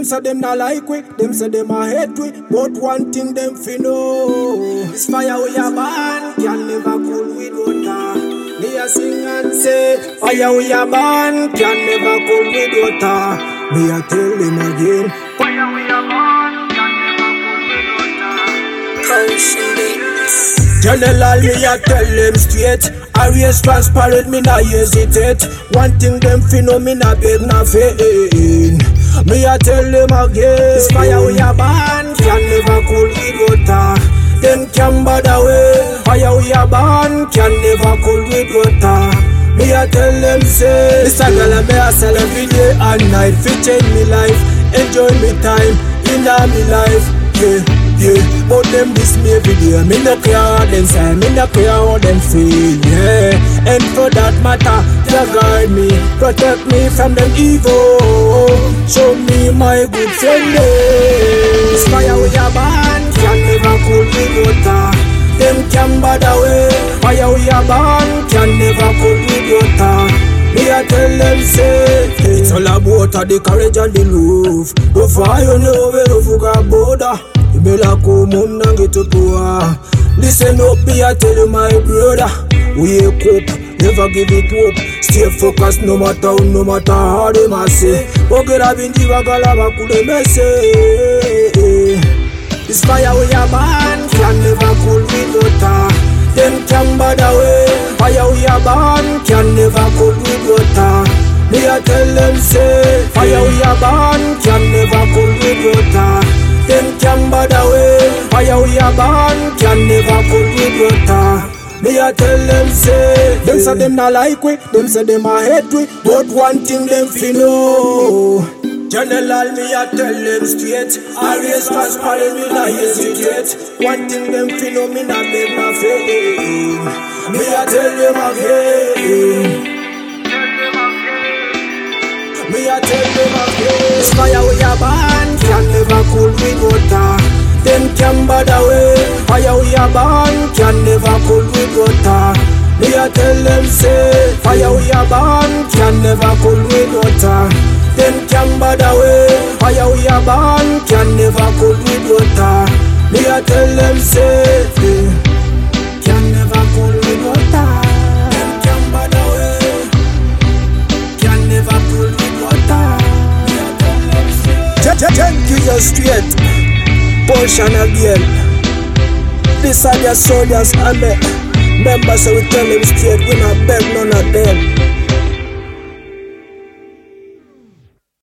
Them say them not like we, them say them a hate we, but one thing them fi know, this fire we a burn can never cool with water. Me a sing and say, fire we a burn can never cool with water. Me a tell them again, fire we a burn can never cool with water. Potion Beats. General, me a tell them straight, I raise transparent, me not hesitate. One thing them fi know, me not beg na fain. Me a tell them again, this fire we a burn can never cool with water. Them can bother way, fire we a burn can never cool with water. Me a tell them say, this a girl me a sell every day and night. Fit change me life, enjoy me time, in me life, yeah. But them this me every day, me no care how them say, me no care how them feel, yeah. And for that matter, you guide me, protect me from them evil. Show me my good friend, this fire we a burn can never cool with water. Them can bother way, fire we a burn can never cool with water. Me a tell them say, it's all about the courage and the love. The fire know where you got border. You be like come on and get to power. Listen up, me a tell you my brother. Wake up, never give it up. Stay focused no matter how they must say. Pokera binti wagalaba kule mese. This fire we a burn can never cool with water. Them can bother way, fire we a burn can never cool with water. Me a tell them say, fire we a burn can never cool with water. Them can bother way, fire we a burn can never cool with water. Me a tell them say them not like we, them say them a hate we, but one thing them fi know. General, me a tell them straight, always transparent, me not hesitate. One thing them fi know, me not beg na fain. Me a tell them again, me a tell them again. This fire we a burn can never cool with water. Them can bother way, fire we a burn can never cool with water. Me a tell them say, fire we a burn can never cool with water. Them can bother way, fire we a burn can never cool with water. Me a tell them say, can never cool with water. Them can bother way, can never cool with water. Me a tell them say, thank you just straight. Portion again. This are their soldiers and the members, so we tell them straight, we not beg none of them.